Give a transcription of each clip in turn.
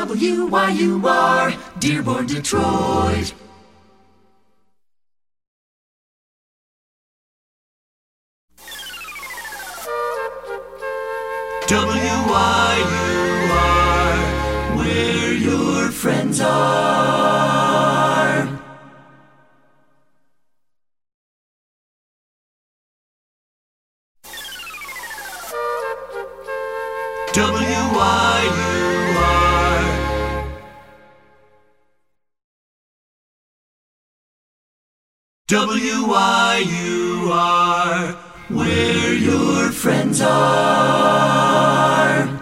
WYUR, Dearborn, Detroit. WYUR, where your friends are. WYUR. WYUR, where your friends are.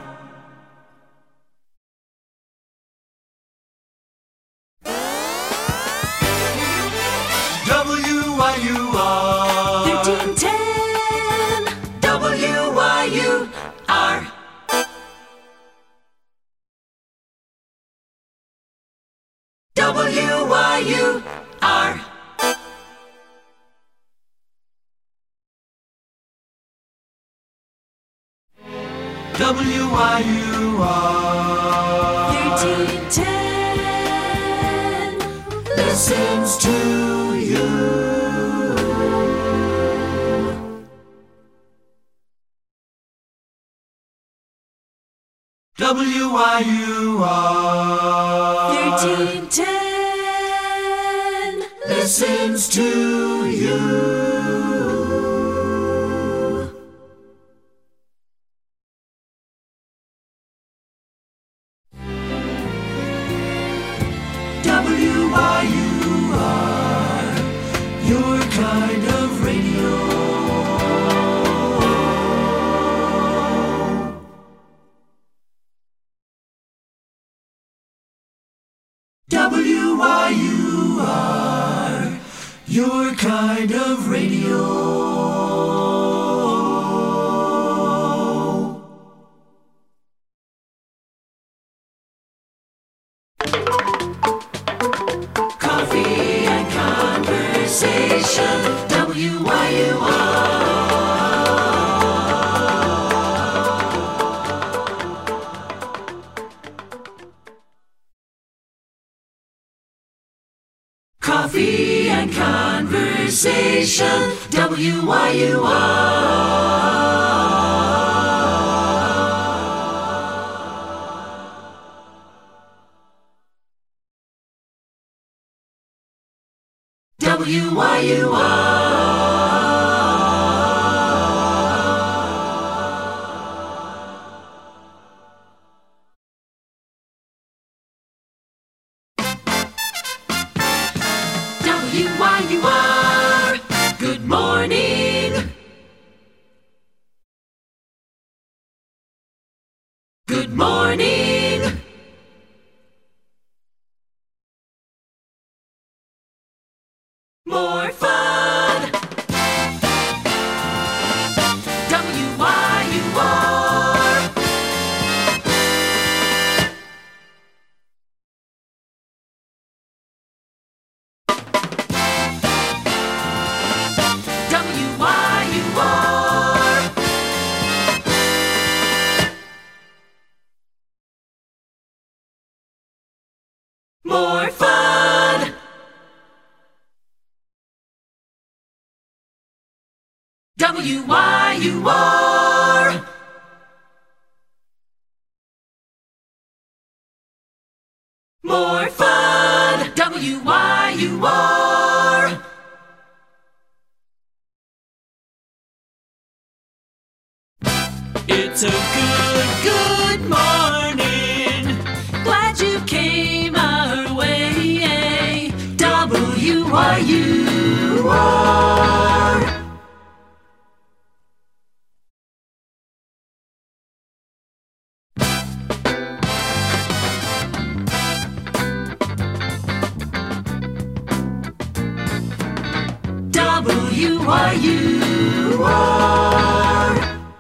WYUR 1310 WYUR. WYUR. WYUR 1310 listens to you. WYUR 1310 listens to you. WYUR, your kind of radio. WYUR, your kind of radio. Coffee and conversation, WYUR. Coffee and conversation, WYUR. WYUR, good morning. Good morning. More fun. WYUR. More fun. WYUR. More fun. WYUR. It's a good morning. Glad you came our way. WYUR. WYUR.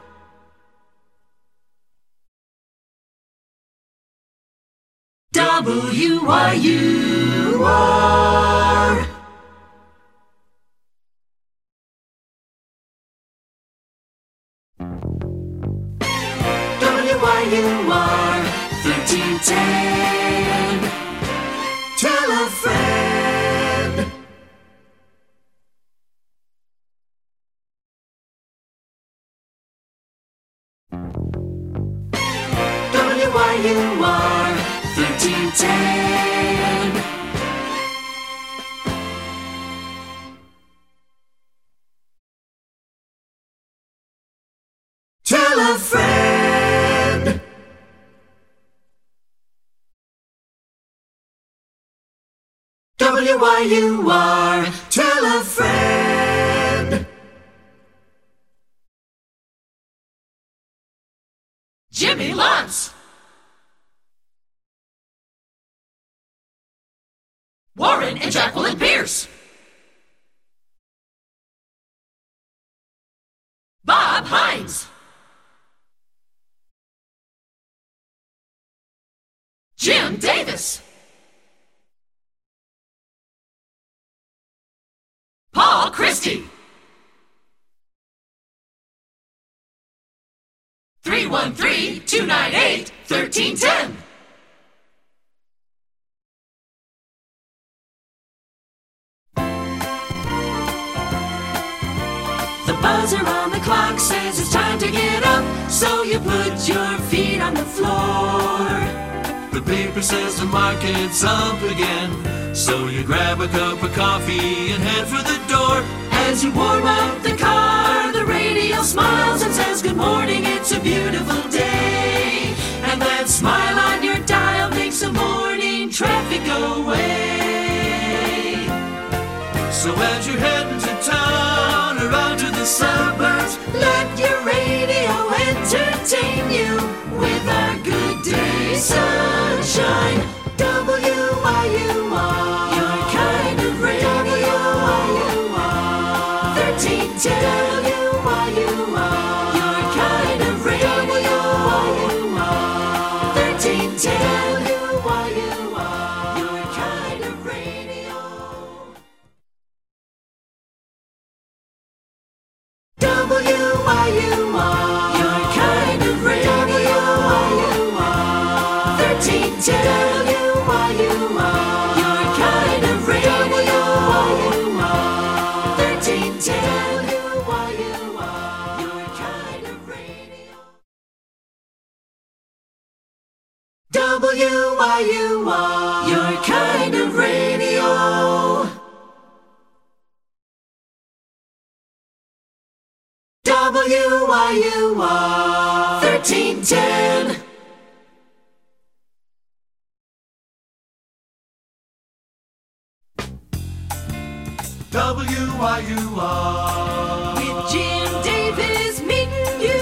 WYUR. WYUR 1310 1310. Tell a friend. WYUR 1310. Tell a friend. WYUR, tell a friend. Jimmy Lance. Warren and Jacqueline Pierce. Bob Hines. Jim Davis. Paul Christie. 313-298-1310. The buzzer on the clock says it's time to get up, so you put your feet on the floor. The paper says the market's up again, so you grab a cup of coffee and head for the door. As you warm up the car, the radio smiles and says, good morning, it's a beautiful day. And that smile on your dial makes the morning traffic go away. So as you're heading to town or out to the suburbs, let your radio entertain you with our good day sunshine. WYUR, your kind of radio. 1310 WYUR, your kind of radio. 1310 WYUR, your kind of radio. WYUR, your kind of radio. 1310 WYUR, your kind of radio. 1310 WYUR, your kind of radio. WYUR, your kind of radio. WYUR 1310. WYUR. With Jim Davis meeting you.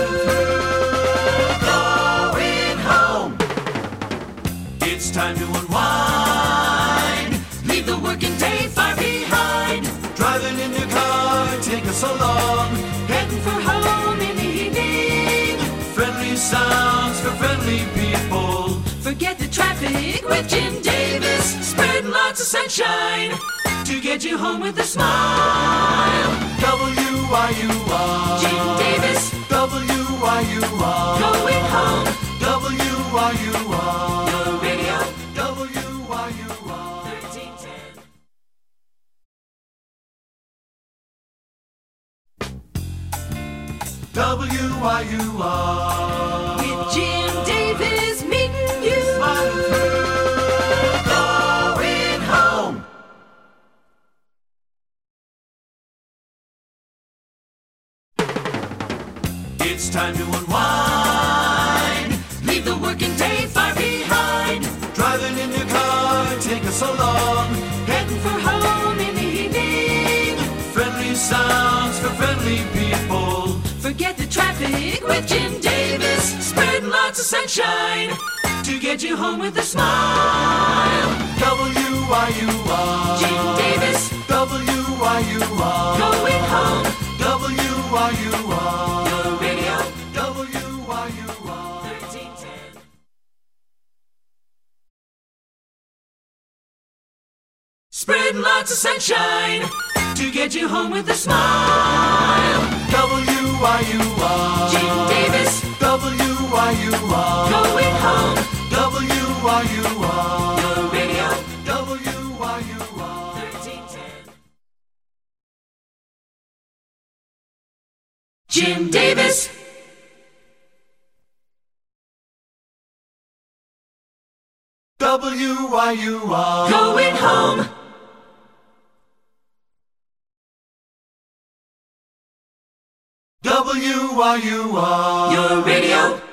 Going home. It's time to unwind. Leave the working day far behind. Driving in your car, take us along. Heading for home in the evening. Friendly sounds for friendly people. Forget the traffic with Jim Davis. Spreading lots of sunshine to get you home with a smile. WYUR. Jim Davis. WYUR. Going home. WYUR. Your radio. WYUR. 1310. WYUR. With Jim Davis meeting you. Going home. It's time to unwind. Leave the working day far behind. Driving in your car, take us along. Heading for home in the evening. Friendly sounds for friendly people. Forget the traffic with Jim Davis. Spreading lots of sunshine to get you home with a smile. WYUR. Jim Davis. WYUR. Going home. WYUR. Your radio. WYUR. 1310. Spreading lots of sunshine to get you home with a smile. WYUR. Jim Davis. WYUR. Going home. WYUR. WYUR. Your radio. WYUR. 1310. Jim Davis. WYUR. Going home. WYUR. Your radio.